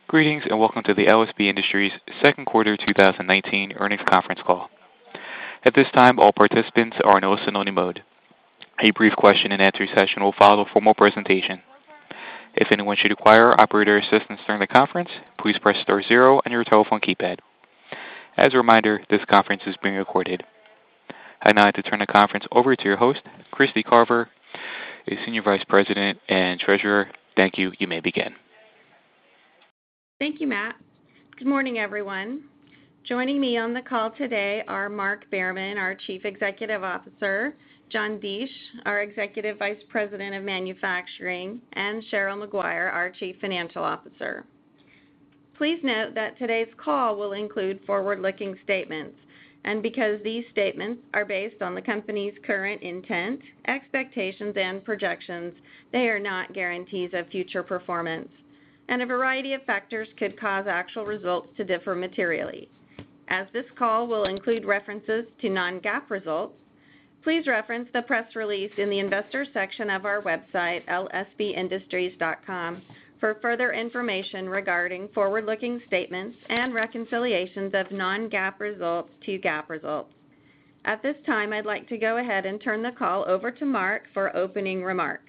Greetings and welcome to the LSB Industries second quarter 2019 earnings conference call. At this time, all participants are in a listen-only mode. A brief question and answer session will follow the formal presentation. If anyone should require operator assistance during the conference, please press star zero on your telephone keypad. As a reminder, this conference is being recorded. I'd now like to turn the conference over to your host, Christy Carver, a Senior Vice President and Treasurer. Thank you. You may begin. Thank you, Matt. Good morning, everyone. Joining me on the call today are Mark Behrman, our Chief Executive Officer, John Deesh, our Executive Vice President of Manufacturing, and Cheryl Maguire, our Chief Financial Officer. Please note that today's call will include forward-looking statements, and because these statements are based on the company's current intent, expectations, and projections, they are not guarantees of future performance, and a variety of factors could cause actual results to differ materially. As this call will include references to non-GAAP results, please reference the press release in the Investors section of our website, lsbindustries.com, for further information regarding forward-looking statements and reconciliations of non-GAAP results to GAAP results. At this time, I'd like to go ahead and turn the call over to Mark for opening remarks.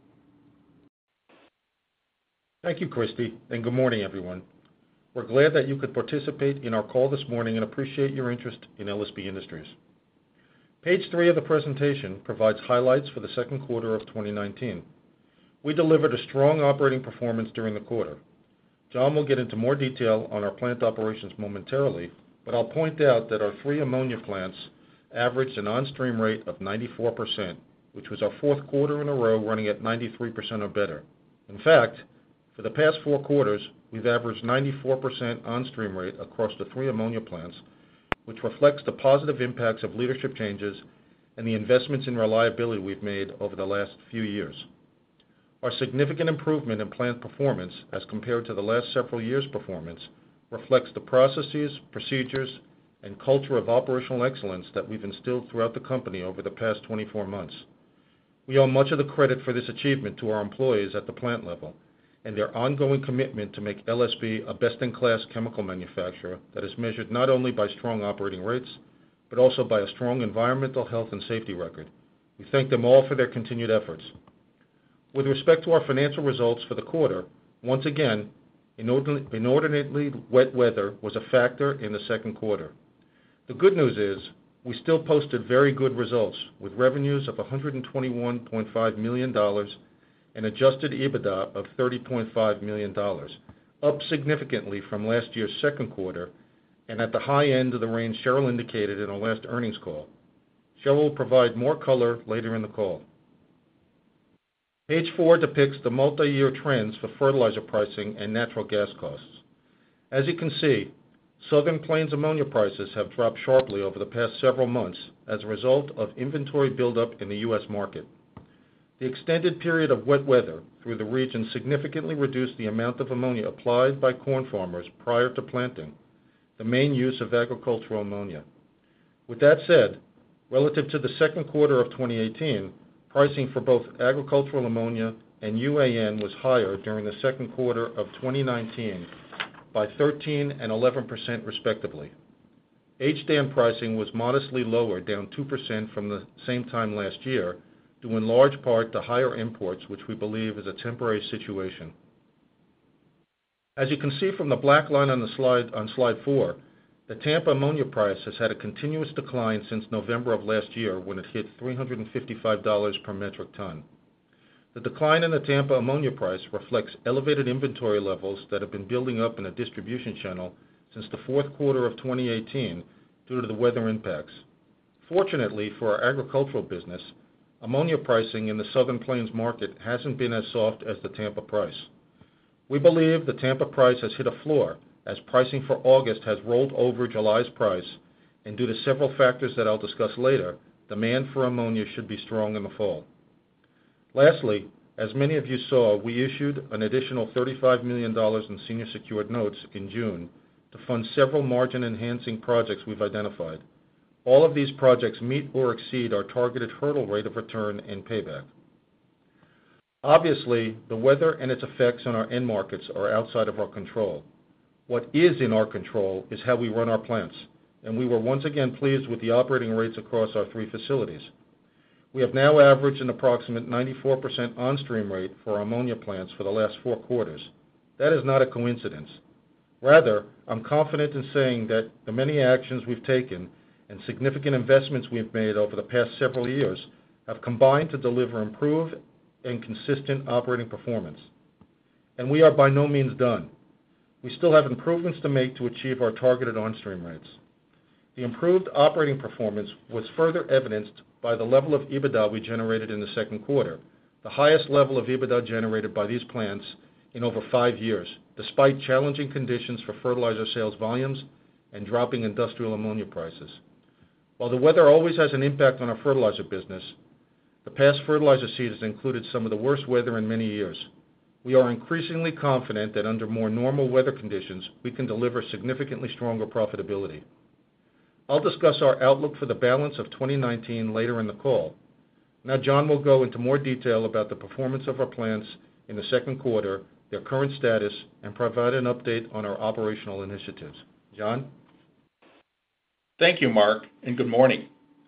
Thank you, Christy, and good morning, everyone. We're glad that you could participate in our call this morning and appreciate your interest in LSB Industries. Page 3 of the presentation provides highlights for the second quarter of 2019. We delivered a strong operating performance during the quarter. John will get into more detail on our plant operations momentarily, but I'll point out that our 3 ammonia plants averaged an on-stream rate of 94%, which was our fourth quarter in a row running at 93% or better. In fact, for the past 4 quarters, we've averaged 94% on-stream rate across the 3 ammonia plants, which reflects the positive impacts of leadership changes and the investments in reliability we've made over the last few years. Our significant improvement in plant performance as compared to the last several years' performance reflects the processes, procedures, and culture of operational excellence that we've instilled throughout the company over the past 24 months. We owe much of the credit for this achievement to our employees at the plant level and their ongoing commitment to make LSB a best-in-class chemical manufacturer that is measured not only by strong operating rates, but also by a strong environmental health and safety record. We thank them all for their continued efforts. With respect to our financial results for the quarter, once again, inordinately wet weather was a factor in the second quarter. The good news is we still posted very good results with revenues of $121.5 million and adjusted EBITDA of $30.5 million, up significantly from last year's second quarter and at the high end of the range Cheryl indicated in our last earnings call. Cheryl will provide more color later in the call. Page 4 depicts the multi-year trends for fertilizer pricing and natural gas costs. As you can see, Southern Plains ammonia prices have dropped sharply over the past several months as a result of inventory buildup in the U.S. market. The extended period of wet weather through the region significantly reduced the amount of ammonia applied by corn farmers prior to planting, the main use of agricultural ammonia. With that said, relative to the second quarter of 2018, pricing for both agricultural ammonia and UAN was higher during the second quarter of 2019 by 13 and 11% respectively. HDAN pricing was modestly lower, down 2% from the same time last year, due in large part to higher imports, which we believe is a temporary situation. As you can see from the black line on slide 4, the Tampa ammonia price has had a continuous decline since November of last year when it hit $355 per metric ton. The decline in the Tampa ammonia price reflects elevated inventory levels that have been building up in the distribution channel since the fourth quarter of 2018 due to the weather impacts. Fortunately for our agricultural business, ammonia pricing in the Southern Plains market hasn't been as soft as the Tampa price. We believe the Tampa price has hit a floor as pricing for August has rolled over July's price, and due to several factors that I'll discuss later, demand for ammonia should be strong in the fall. Lastly, as many of you saw, we issued an additional $35 million in senior secured notes in June to fund several margin-enhancing projects we've identified. All of these projects meet or exceed our targeted hurdle rate of return and payback. Obviously, the weather and its effects on our end markets are outside of our control. What is in our control is how we run our plants, and we were once again pleased with the operating rates across our 3 facilities. We have now averaged an approximate 94% on-stream rate for our ammonia plants for the last 4 quarters. That is not a coincidence. Rather, I'm confident in saying that the many actions we've taken and significant investments we've made over the past several years have combined to deliver improved and consistent operating performance. And we are by no means done. We still have improvements to make to achieve our targeted on-stream rates. The improved operating performance was further evidenced by the level of EBITDA we generated in the second quarter, the highest level of EBITDA generated by these plants in over 5 years, despite challenging conditions for fertilizer sales volumes and dropping industrial ammonia prices. While the weather always has an impact on our fertilizer business, the past fertilizer season included some of the worst weather in many years. We are increasingly confident that under more normal weather conditions, we can deliver significantly stronger profitability. I'll discuss our outlook for the balance of 2019 later in the call. Now John will go into more detail about the performance of our plants in the second quarter, their current status, and provide an update on our operational initiatives. John? Thank you, Mark, and good morning.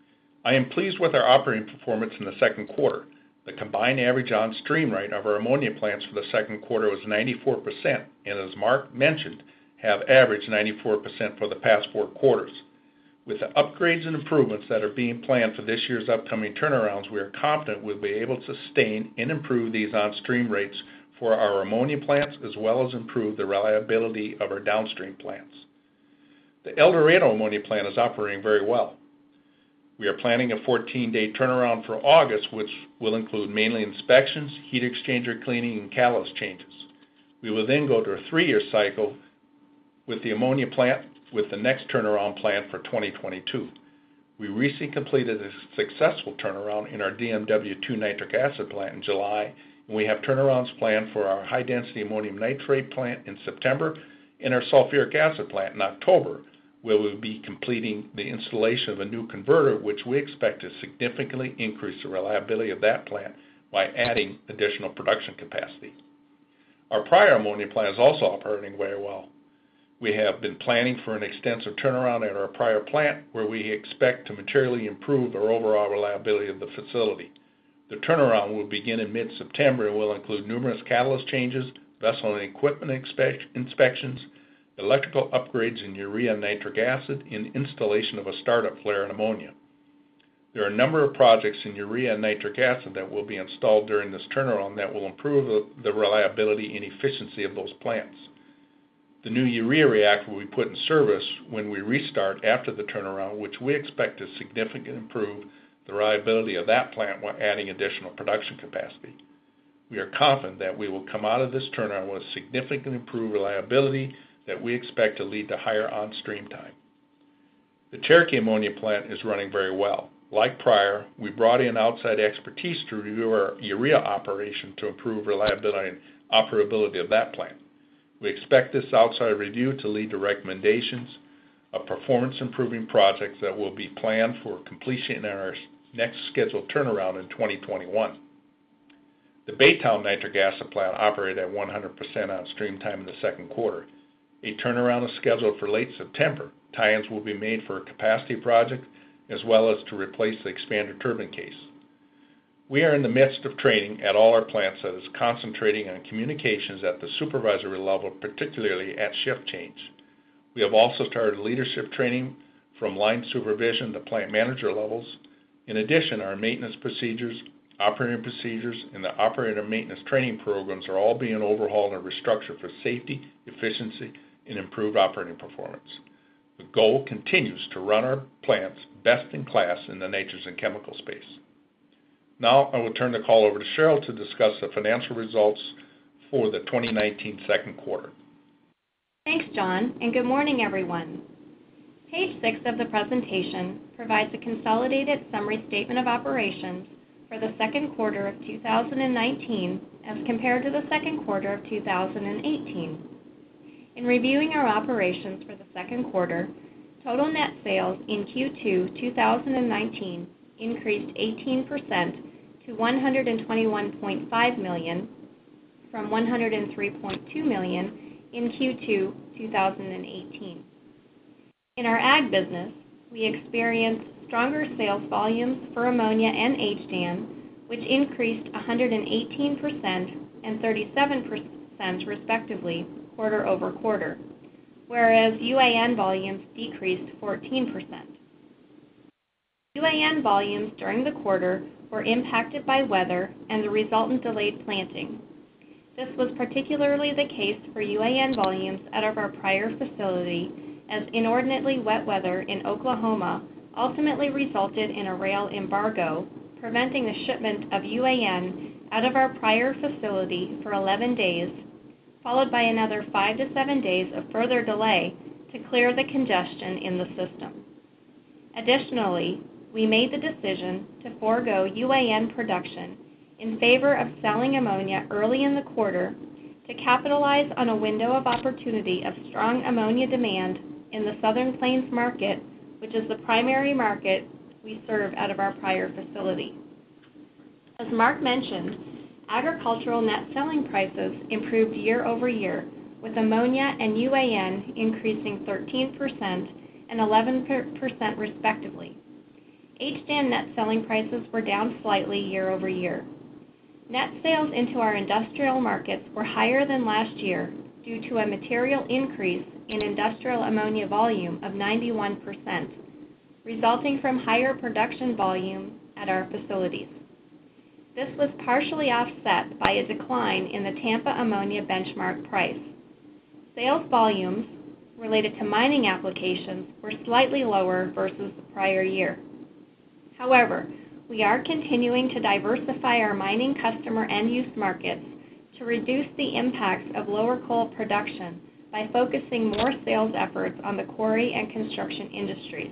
I am pleased with our operating performance in the second quarter. The combined average on-stream rate of our ammonia plants for the second quarter was 94%, and as Mark mentioned, have averaged 94% for the past 4 quarters. With the upgrades and improvements that are being planned for this year's upcoming turnarounds, we are confident we'll be able to sustain and improve these on-stream rates for our ammonia plants, as well as improve the reliability of our downstream plants. The El Dorado ammonia plant is operating very well. We are planning a 14-day turnaround for August, which will include mainly inspections, heat exchanger cleaning, and catalyst changes. We will then go to a 3-year cycle with the ammonia plant, with the next turnaround planned for 2022. We recently completed a successful turnaround in our DMW2 nitric acid plant in July, and we have turnarounds planned for our high-density ammonium nitrate plant in September and our sulfuric acid plant in October, where we'll be completing the installation of a new converter, which we expect to significantly increase the reliability of that plant by adding additional production capacity. Our Pryor ammonia plant is also operating very well. We have been planning for an extensive turnaround at our Pryor plant, where we expect to materially improve our overall reliability of the facility. The turnaround will begin in mid-September and will include numerous catalyst changes, vessel and equipment inspections, electrical upgrades in urea and nitric acid, and installation of a startup flare in ammonia. There are a number of projects in urea and nitric acid that will be installed during this turnaround that will improve the reliability and efficiency of those plants. The new urea reactor will be put in service when we restart after the turnaround, which we expect to significantly improve the reliability of that plant while adding additional production capacity. We are confident that we will come out of this turnaround with significantly improved reliability that we expect to lead to higher on-stream time. The Cherokee ammonia plant is running very well. Like Pryor, we brought in outside expertise to review our urea operation to improve reliability and operability of that plant. We expect this outside review to lead to recommendations of performance-improving projects that will be planned for completion in our next scheduled turnaround in 2021. The Baytown nitric acid plant operated at 100% on stream time in the second quarter. A turnaround is scheduled for late September. Tie-ins will be made for a capacity project as well as to replace the expander turbine case. We are in the midst of training at all our plants that is concentrating on communications at the supervisory level, particularly at shift change. We have also started leadership training from line supervision to plant manager levels. In addition, our maintenance procedures, operating procedures, and the operator maintenance training programs are all being overhauled and restructured for safety, efficiency, and improved operating performance. The goal continues to run our plants best in class in the nitrogen chemical space. Now I will turn the call over to Cheryl to discuss the financial results for the 2019 second quarter. Thanks, John, and good morning, everyone. Page 6 of the presentation provides a consolidated summary statement of operations for the second quarter of 2019 as compared to the second quarter of 2018. In reviewing our operations for the second quarter, total net sales in Q2 2019 increased 18% to $121.5 million from $103.2 million in Q2 2018. In our ag business, we experienced stronger sales volumes for ammonia and HDAN, which increased 118% and 37% respectively quarter over quarter, whereas UAN volumes decreased 14%. UAN volumes during the quarter were impacted by weather and the resultant delayed planting. This was particularly the case for UAN volumes out of our Pryor facility, as inordinately wet weather in Oklahoma ultimately resulted in a rail embargo, preventing the shipment of UAN out of our Pryor facility for 11 days, followed by another 5 to 7 days of further delay to clear the congestion in the system. Additionally, we made the decision to forego UAN production in favor of selling ammonia early in the quarter to capitalize on a window of opportunity of strong ammonia demand in the Southern Plains market, which is the primary market we serve out of our Pryor facility. As Mark mentioned, agricultural net selling prices improved year over year, with ammonia and UAN increasing 13% and 11% respectively. HDAN net selling prices were down slightly year over year. Net sales into our industrial markets were higher than last year due to a material increase in industrial ammonia volume of 91%, resulting from higher production volume at our facilities. This was partially offset by a decline in the Tampa ammonia benchmark price. Sales volumes related to mining applications were slightly lower versus the prior year. However, we are continuing to diversify our mining customer end-use markets to reduce the impacts of lower coal production by focusing more sales efforts on the quarry and construction industries.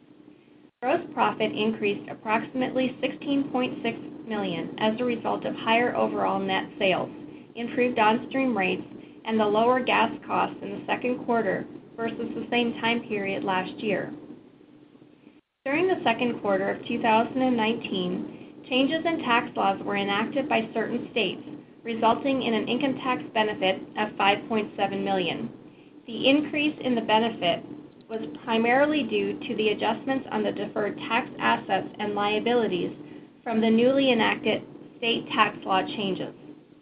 Gross profit increased approximately $16.6 million as a result of higher overall net sales, improved downstream rates, and the lower gas costs in the second quarter versus the same time period last year. During the second quarter of 2019, changes in tax laws were enacted by certain states, resulting in an income tax benefit of $5.7 million. The increase in the benefit was primarily due to the adjustments on the deferred tax assets and liabilities from the newly enacted state tax law changes.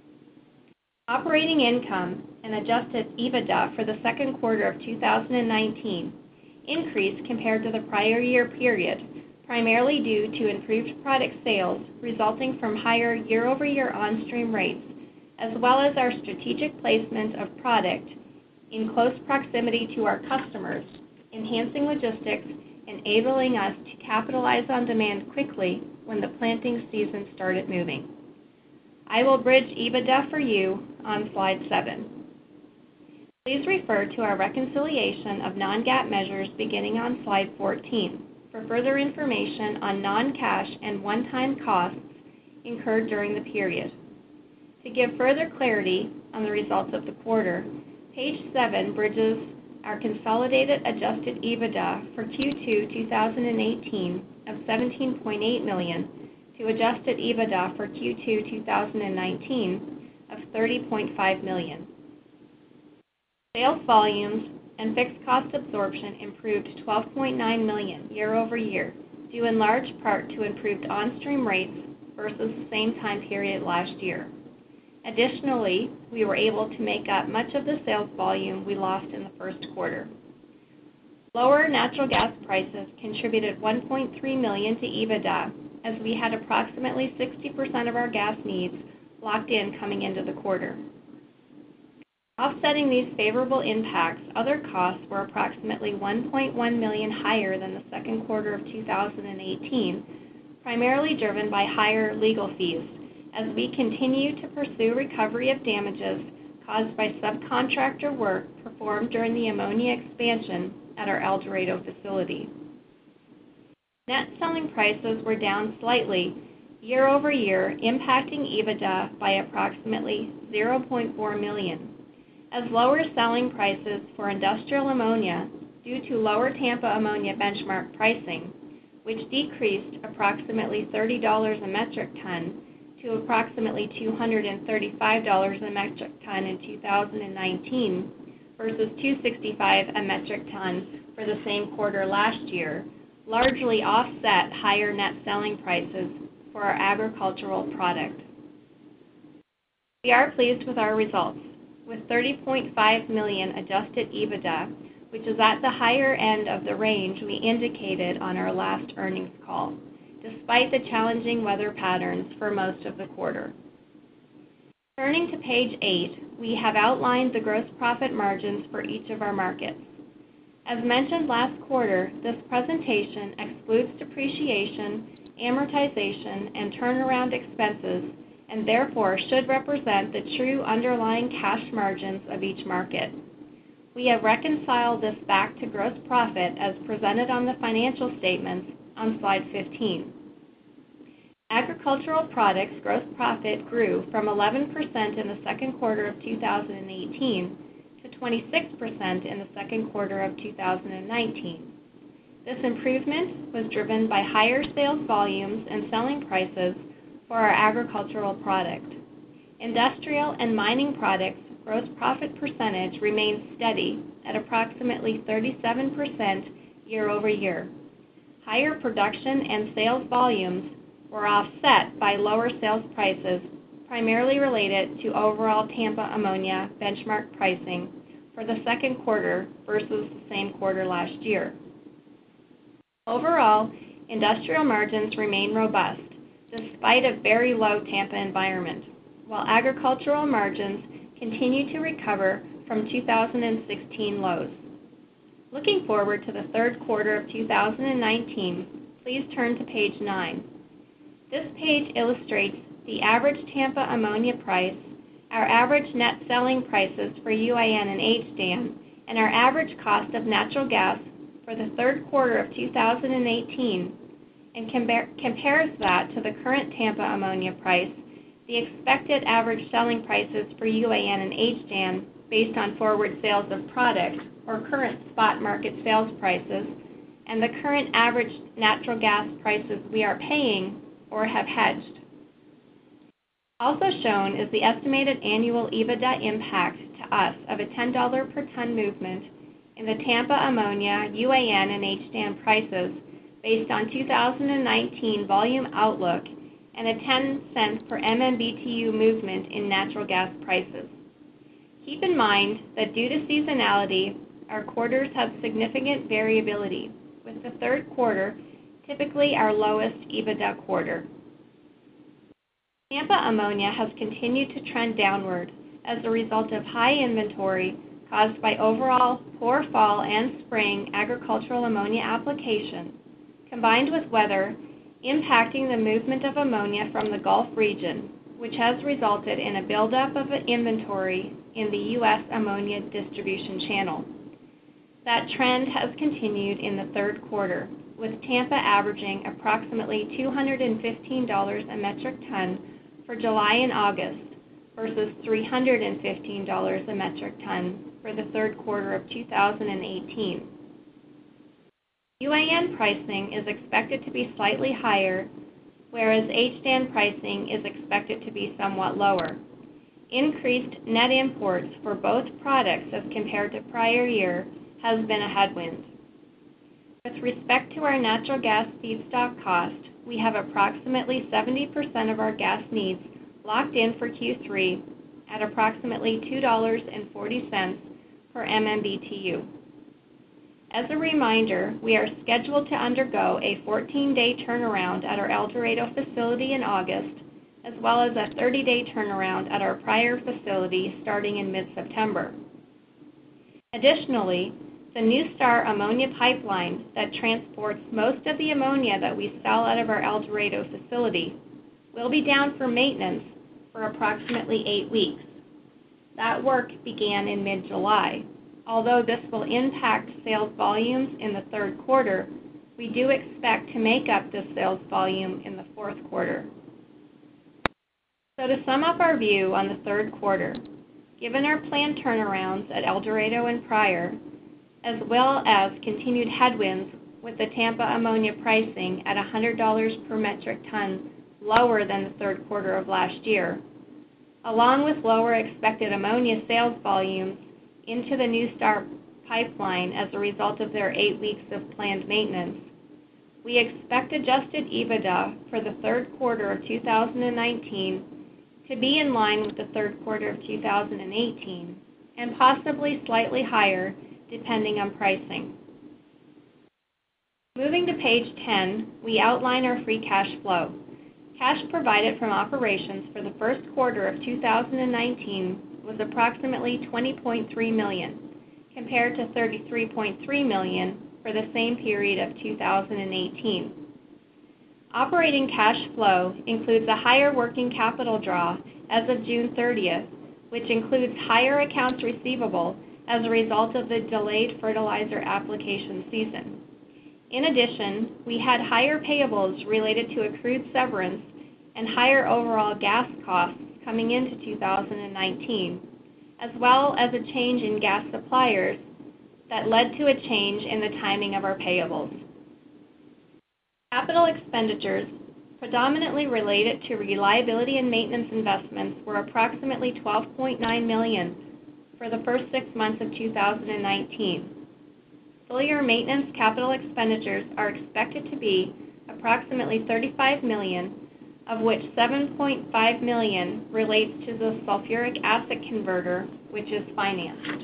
Operating income and adjusted EBITDA for the second quarter of 2019 increased compared to the prior year period, primarily due to improved product sales resulting from higher year-over-year on-stream rates, as well as our strategic placement of product in close proximity to our customers, enhancing logistics, enabling us to capitalize on demand quickly when the planting season started moving. I will bridge EBITDA for you on slide 7. Please refer to our reconciliation of non-GAAP measures beginning on slide 14 for further information on non-cash and one-time costs incurred during the period. To give further clarity on the results of the quarter, page 7 bridges our consolidated adjusted EBITDA for Q2 2018 of $17.8 million to adjusted EBITDA for Q2 2019 of $30.5 million. Sales volumes and fixed cost absorption improved $12.9 million year over year, due in large part to improved on-stream rates versus the same time period last year. Additionally, we were able to make up much of the sales volume we lost in the first quarter. Lower natural gas prices contributed $1.3 million to EBITDA, as we had approximately 60% of our gas needs locked in coming into the quarter. Offsetting these favorable impacts, other costs were approximately $1.1 million higher than the second quarter of 2018, primarily driven by higher legal fees, as we continue to pursue recovery of damages caused by subcontractor work performed during the ammonia expansion at our El Dorado facility. Net selling prices were down slightly year over year, impacting EBITDA by approximately $0.4 million, as lower selling prices for industrial ammonia due to lower Tampa ammonia benchmark pricing which decreased approximately $30 a metric ton to approximately $235 a metric ton in 2019 versus $265 a metric ton for the same quarter last year, largely offset higher net selling prices for our agricultural product. We are pleased with our results, with $30.5 million adjusted EBITDA, which is at the higher end of the range we indicated on our last earnings call, despite the challenging weather patterns for most of the quarter. Turning to page 8, we have outlined the gross profit margins for each of our markets. As mentioned last quarter, this presentation excludes depreciation, amortization, and turnaround expenses, and therefore should represent the true underlying cash margins of each market. We have reconciled this back to gross profit as presented on the financial statements on slide 15. Agricultural products gross profit grew from 11% in the second quarter of 2018 to 26% in the second quarter of 2019. This improvement was driven by higher sales volumes and selling prices for our agricultural product. Industrial and mining products gross profit percentage remains steady at approximately 37% year over year. Higher production and sales volumes were offset by lower sales prices, primarily related to overall Tampa ammonia benchmark pricing for the second quarter versus the same quarter last year. Overall, industrial margins remain robust despite a very low Tampa environment, while agricultural margins continue to recover from 2016 lows. Looking forward to the third quarter of 2019, please turn to page 9. This page illustrates the average Tampa ammonia price, our average net selling prices for UAN and HDAN, and our average cost of natural gas for the third quarter of 2018, and compares that to the current Tampa ammonia price, the expected average selling prices for UAN and HDAN based on forward sales of product or current spot market sales prices, and the current average natural gas prices we are paying or have hedged. Also shown is the estimated annual EBITDA impact to us of a $10 per ton movement in the Tampa ammonia, UAN, and HDAN prices based on 2019 volume outlook and a 10 cents per MMBTU movement in natural gas prices. Keep in mind that due to seasonality, our quarters have significant variability, with the third quarter typically our lowest EBITDA quarter. Tampa ammonia has continued to trend downward as a result of high inventory caused by overall poor fall and spring agricultural ammonia application, combined with weather impacting the movement of ammonia from the Gulf region, which has resulted in a buildup of inventory in the U.S. ammonia distribution channel. That trend has continued in the third quarter, with Tampa averaging approximately $215 a metric ton for July and August versus $315 a metric ton for the third quarter of 2018. UAN pricing is expected to be slightly higher, whereas HDAN pricing is expected to be somewhat lower. Increased net imports for both products as compared to prior year has been a headwind. With respect to our natural gas feedstock cost, we have approximately 70% of our gas needs locked in for Q3 at approximately $2.40 per MMBTU. As a reminder, we are scheduled to undergo a 14-day turnaround at our El Dorado facility in August, as well as a 30-day turnaround at our Pryor facility starting in mid-September. Additionally, the NuStar ammonia pipeline that transports most of the ammonia that we sell out of our El Dorado facility will be down for maintenance for approximately 8 weeks. That work began in mid-July. Although this will impact sales volumes in the third quarter, we do expect to make up this sales volume in the fourth quarter. So to sum up our view on the third quarter, given our planned turnarounds at El Dorado and Pryor, as well as continued headwinds with the Tampa ammonia pricing at $100 per metric ton lower than the third quarter of last year, along with lower expected ammonia sales volumes into the NuStar pipeline as a result of their 8 weeks of planned maintenance, we expect adjusted EBITDA for the third quarter of 2019 to be in line with the third quarter of 2018 and possibly slightly higher depending on pricing. Moving to page 10, we outline our free cash flow. Cash provided from operations for the first quarter of 2019 was approximately $20.3 million, compared to $33.3 million for the same period of 2018. Operating cash flow includes a higher working capital draw as of June 30th, which includes higher accounts receivable as a result of the delayed fertilizer application season. In addition, we had higher payables related to accrued severance and higher overall gas costs coming into 2019, as well as a change in gas suppliers that led to a change in the timing of our payables. Capital expenditures, predominantly related to reliability and maintenance investments, were approximately $12.9 million for the first 6 months of 2019. Full-year maintenance capital expenditures are expected to be approximately $35 million, of which $7.5 million relates to the sulfuric acid converter, which is financed.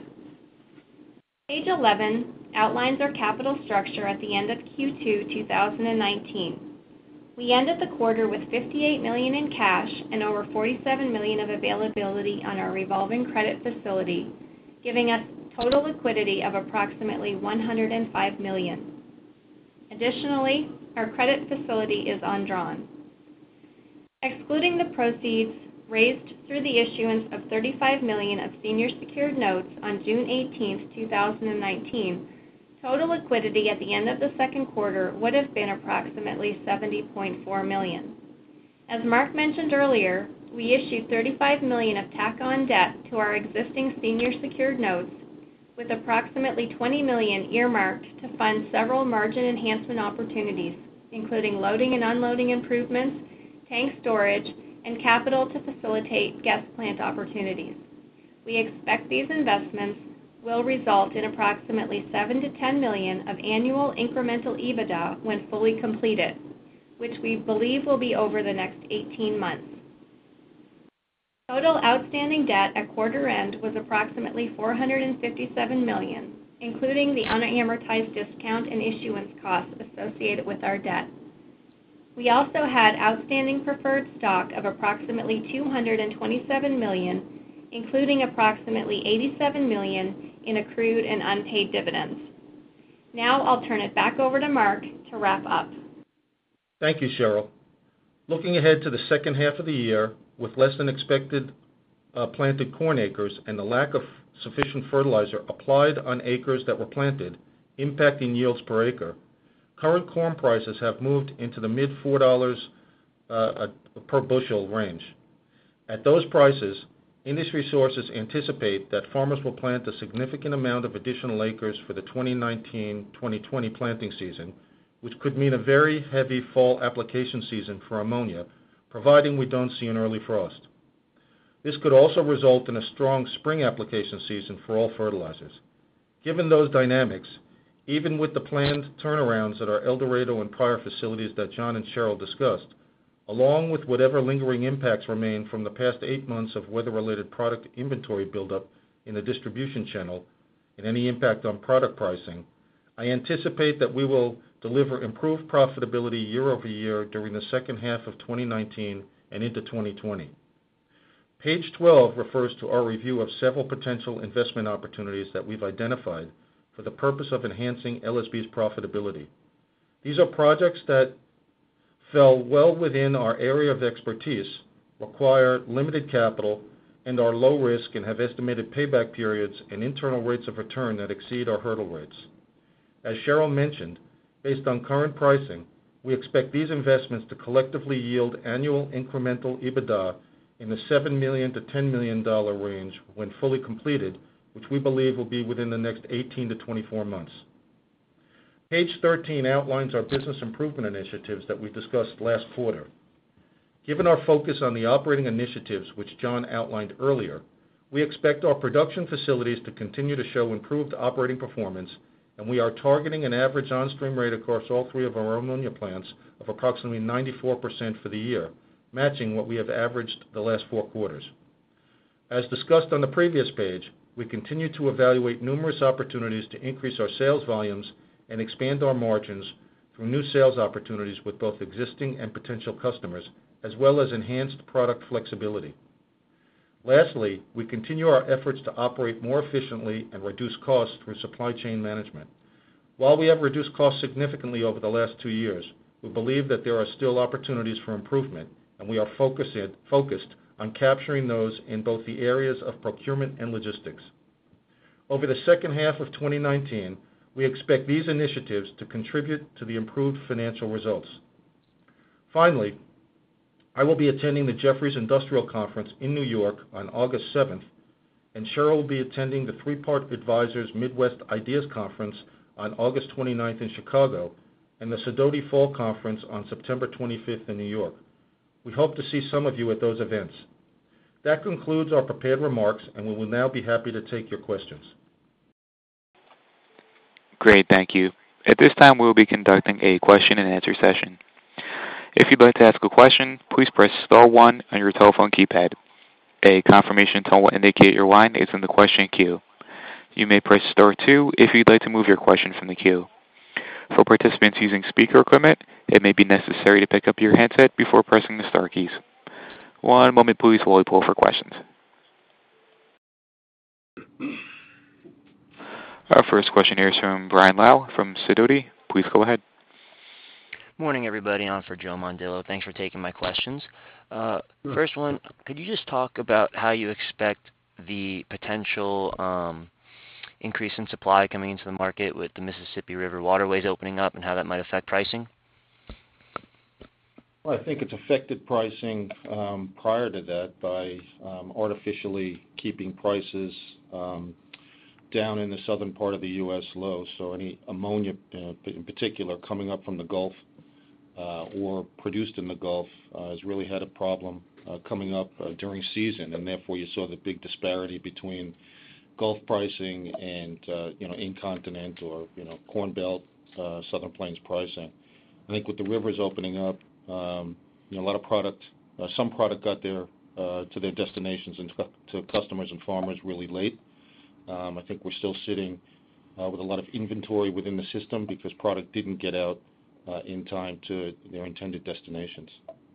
Page 11 outlines our capital structure at the end of Q2 2019. We ended the quarter with $58 million in cash and over $47 million of availability on our revolving credit facility, giving us total liquidity of approximately $105 million. Additionally, our credit facility is undrawn. Excluding the proceeds raised through the issuance of $35 million of senior secured notes on June 18, 2019, total liquidity at the end of the second quarter would have been approximately $70.4 million. As Mark mentioned earlier, we issued $35 million of tack-on debt to our existing senior secured notes, with approximately $20 million earmarked to fund several margin enhancement opportunities, including loading and unloading improvements, tank storage, and capital to facilitate gas plant opportunities. We expect these investments will result in approximately $7 to $10 million of annual incremental EBITDA when fully completed, which we believe will be over the next 18 months. Total outstanding debt at quarter end was approximately $457 million, including the unamortized discount and issuance costs associated with our debt. We also had outstanding preferred stock of approximately $227 million, including approximately $87 million in accrued and unpaid dividends. Now I'll turn it back over to Mark to wrap up. Thank you, Cheryl. Looking ahead to the second half of the year, with less than expected planted corn acres and the lack of sufficient fertilizer applied on acres that were planted, impacting yields per acre, current corn prices have moved into the mid-$4 per bushel range. At those prices, industry sources anticipate that farmers will plant a significant amount of additional acres for the 2019-2020 planting season, which could mean a very heavy fall application season for ammonia, providing we don't see an early frost. This could also result in a strong spring application season for all fertilizers. Given those dynamics, even with the planned turnarounds at our El Dorado and Pryor facilities that John and Cheryl discussed, along with whatever lingering impacts remain from the past 8 months of weather-related product inventory buildup in the distribution channel and any impact on product pricing, I anticipate that we will deliver improved profitability year over year during the second half of 2019 and into 2020. Page 12 refers to our review of several potential investment opportunities that we've identified for the purpose of enhancing LSB's profitability. These are projects that fell well within our area of expertise, require limited capital, and are low risk and have estimated payback periods and internal rates of return that exceed our hurdle rates. As Cheryl mentioned, based on current pricing, we expect these investments to collectively yield annual incremental EBITDA in the $7 million to $10 million range when fully completed, which we believe will be within the next 18 to 24 months. Page 13 outlines our business improvement initiatives that we discussed last quarter. Given our focus on the operating initiatives which John outlined earlier, we expect our production facilities to continue to show improved operating performance, and we are targeting an average on-stream rate across all three of our ammonia plants of approximately 94% for the year, matching what we have averaged the last 4 quarters. As discussed on the previous page, we continue to evaluate numerous opportunities to increase our sales volumes and expand our margins through new sales opportunities with both existing and potential customers, as well as enhanced product flexibility. Lastly, we continue our efforts to operate more efficiently and reduce costs through supply chain management. While we have reduced costs significantly over the last 2 years, we believe that there are still opportunities for improvement, and we are focused on capturing those in both the areas of procurement and logistics. Over the second half of 2019, we expect these initiatives to contribute to the improved financial results. Finally, I will be attending the Jefferies Industrial Conference in New York on August 7th, and Cheryl will be attending the Three Part Advisors Midwest Ideas Conference on August 29th in Chicago, and the Sidoti Fall Conference on September 25th in New York. We hope to see some of you at those events. That concludes our prepared remarks, and we will now be happy to take your questions. Great, thank you. At this time, we will be conducting a question and answer session. If you'd like to ask a question, please press star 1 on your telephone keypad. A confirmation tone will indicate your line is in the question queue. You may press star 2 if you'd like to move your question from the queue. For participants using speaker equipment, it may be necessary to pick up your handset before pressing the star keys. One moment please while we pull for questions. Our first question here is from Brian Lau from Sidoti. Please go ahead. Morning, everybody. On for Joe Mondillo. Thanks for taking my questions. First one, could you just talk about how you expect the potential increase in supply coming into the market with the Mississippi River waterways opening up and how that might affect pricing? Well, I think it's affected pricing prior to that by artificially keeping prices down in the southern part of the U.S. low. So any ammonia in particular coming up from the Gulf or produced in the Gulf has really had a problem coming up during season, and therefore you saw the big disparity between Gulf pricing and incontinent or Corn Belt, Southern Plains pricing. I think with the rivers opening up, a lot of product, some product got there to their destinations and to customers and farmers really late. I think we're still sitting with a lot of inventory within the system because product didn't get out in time to their intended destinations.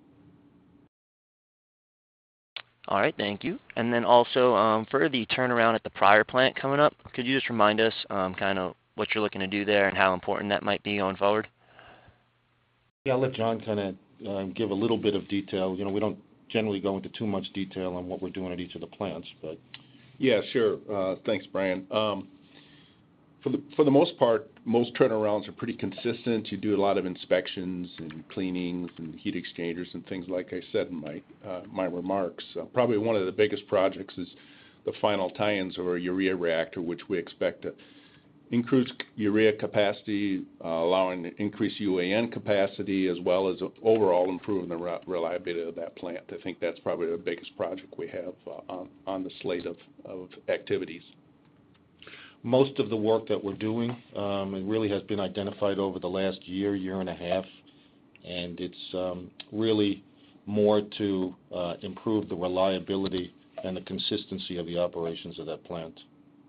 All right, thank you. And then also for the turnaround at the Pryor plant coming up, could you just remind us kind of what you're looking to do there and how important that might be going forward? Yeah, I'll let John kind of give a little bit of detail. We don't generally go into too much detail on what we're doing at each of the plants, but Yeah, sure. Thanks, Brian. For the most part, most turnarounds are pretty consistent. You do a lot of inspections and cleanings and heat exchangers and things like I said in my remarks. Probably one of the biggest projects is the final tie-ins of our urea reactor, which we expect to increase urea capacity, allowing increased UAN capacity, as well as overall improving the reliability of that plant. I think that's probably the biggest project we have on the slate of activities. Most of the work that we're doing it really has been identified over the last year and a half, and it's really more to improve the reliability and the consistency of the operations of that plant.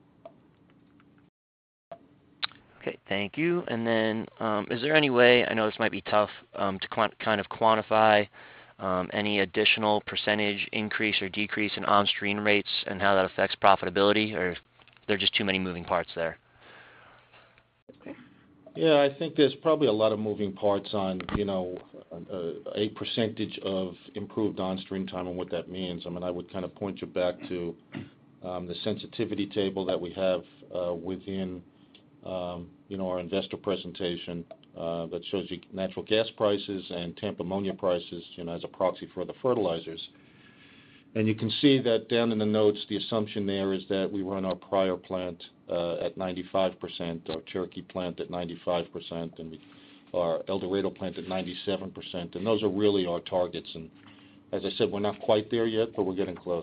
Okay, thank you. And then is there any way, I know this might be tough, to kind of quantify any additional percentage increase or decrease in on-stream rates and how that affects profitability, or there are just too many moving parts there? Yeah, I think there's probably a lot of moving parts on, a percentage of improved on-stream time and what that means. I mean, I would kind of point you back to the sensitivity table that we have within our investor presentation that shows you natural gas prices and Tampa ammonia prices, as a proxy for the fertilizers. And you can see that down in the notes, the assumption there is that we run our Pryor plant at 95%, our Cherokee plant at 95%, and our El Dorado plant at 97%. And those are really our targets. And as I said, we're not quite there yet, but we're getting close.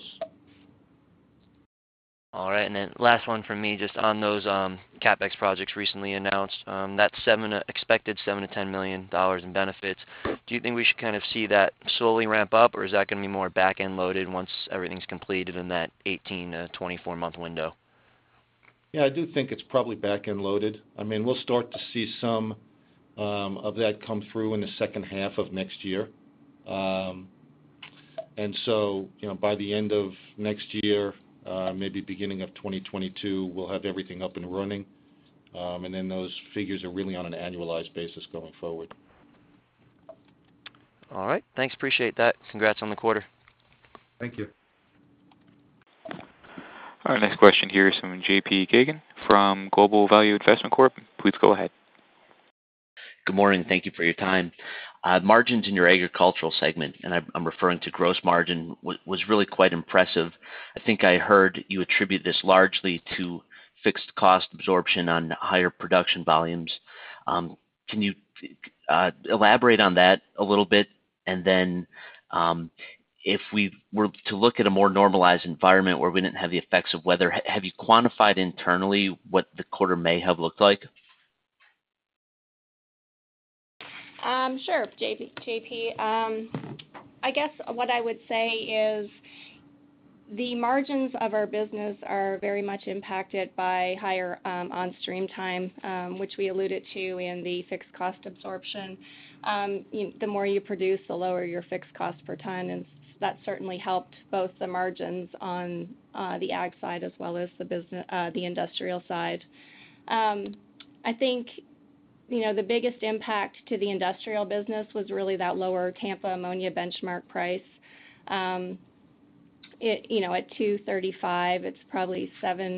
All right, and then last one from me, just on those CapEx projects recently announced, that expected $7 to $10 million in benefits. Do you think we should kind of see that slowly ramp up, or is that going to be more back-end loaded once everything's completed in that 18 to 24-month window? Yeah, I do think it's probably back-end loaded. I mean, we'll start to see some of that come through in the second half of next year. And so, by the end of next year, maybe beginning of 2022, we'll have everything up and running. And then those figures are really on an annualized basis going forward. All right. Thanks. Appreciate that. Congrats on the quarter. Thank you. Our next question here is from J.P. Kagan from Global Value Investment Corp. Please go ahead. Good morning. Thank you for your time. Margins in your agricultural segment, and I'm referring to gross margin, was really quite impressive. I think I heard you attribute this largely to fixed cost absorption on higher production volumes. Can you elaborate on that a little bit? And then if we were to look at a more normalized environment where we didn't have the effects of weather, have you quantified internally what the quarter may have looked like? Sure, JP. I guess what I would say is the margins of our business are very much impacted by higher on-stream time, which we alluded to in the fixed cost absorption. The more you produce, the lower your fixed cost per ton, and that certainly helped both the margins on the ag side as well as the industrial side. I think the biggest impact to the industrial business was really that lower Tampa ammonia benchmark price. At $235, it's probably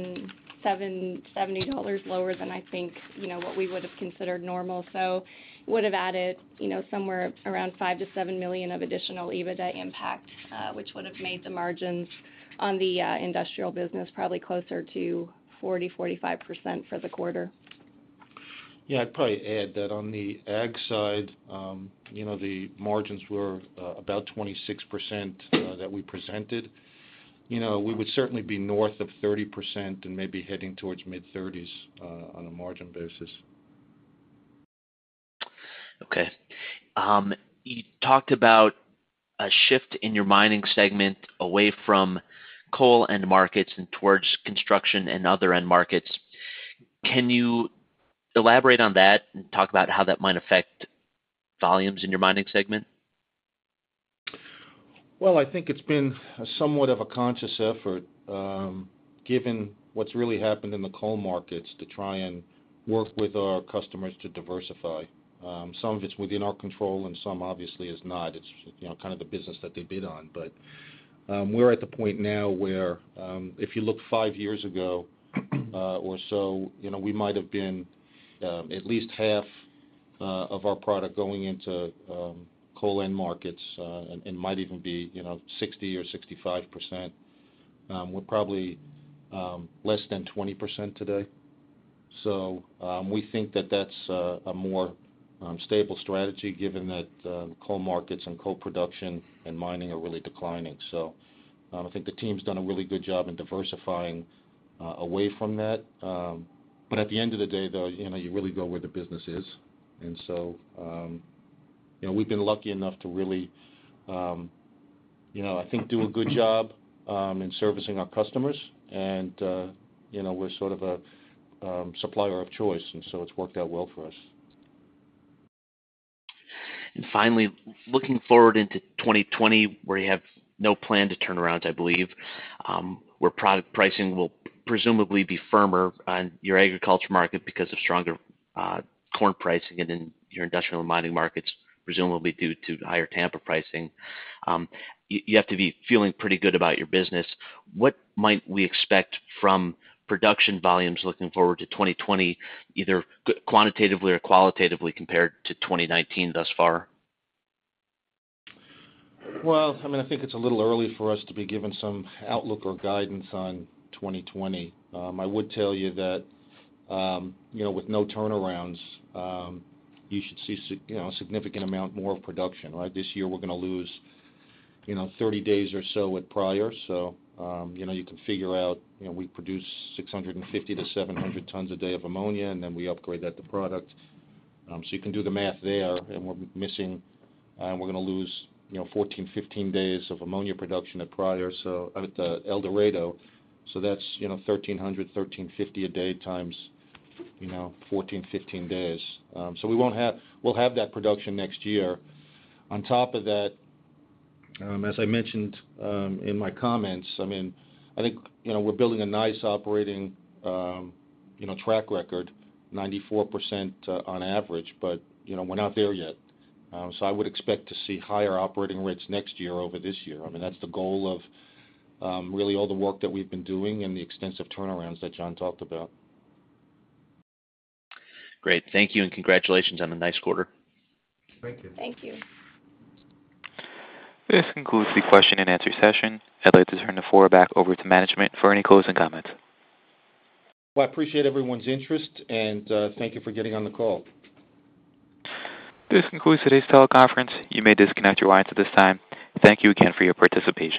$70 lower than I think what we would have considered normal. So it would have added somewhere around $5 to $7 million of additional EBITDA impact, which would have made the margins on the industrial business probably closer to 40-45% for the quarter. Yeah, I'd probably add that on the ag side, the margins were about 26% that we presented. We would certainly be north of 30% and maybe heading towards mid-30s on a margin basis. Okay. You talked about a shift in your mining segment away from coal end markets and towards construction and other end markets. Can you elaborate on that and talk about how that might affect volumes in your mining segment? Well, I think it's been somewhat of a conscious effort, given what's really happened in the coal markets, to try and work with our customers to diversify. Some of it's within our control, and some obviously is not. It's kind of the business that they bid on. But we're at the point now where, if you look 5 years ago or so, we might have been at least half of our product going into coal end markets, and might even be 60 or 65%. We're probably less than 20% today. So we think that that's a more stable strategy, given that coal markets and coal production and mining are really declining. So I think the team's done a really good job in diversifying away from that. But at the end of the day, though, you really go where the business is. And so, we've been lucky enough to really, I think, do a good job in servicing our customers. And, we're sort of a supplier of choice, and so it's worked out well for us. And finally, looking forward into 2020, where you have no plan to turnarounds, I believe, where product pricing will presumably be firmer on your agriculture market because of stronger corn pricing, and in your industrial and mining markets, presumably due to higher Tampa pricing. You have to be feeling pretty good about your business. What might we expect from production volumes looking forward to 2020, either quantitatively or qualitatively compared to 2019 thus far? Well, I think it's a little early for us to be given some outlook or guidance on 2020. I would tell you that, with no turnarounds, you should see, a significant amount more of production, right? This year we're going to lose, 30 days or so at Pryor. So, you can figure out, we produce 650 to 700 tons a day of ammonia, and then we upgrade that to product. So you can do the math there, and we're missing, we're going to lose, 14, 15 days of ammonia production at Pryor, so at El Dorado. So that's, 1,300, 1,350 a day times, 14, 15 days. So we'll have that production next year. On top of that, as I mentioned in my comments, I think, we're building a nice operating, track record, 94% on average, but, we're not there yet. So I would expect to see higher operating rates next year over this year. That's the goal of really all the work that we've been doing and the extensive turnarounds that John talked about. Great. Thank you, and congratulations on a nice quarter. Thank you. Thank you. This concludes the question and answer session. I'd like to turn the floor back over to management for any closing comments. Well, I appreciate everyone's interest, and thank you for getting on the call. This concludes today's teleconference. You may disconnect your lines at this time. Thank you again for your participation.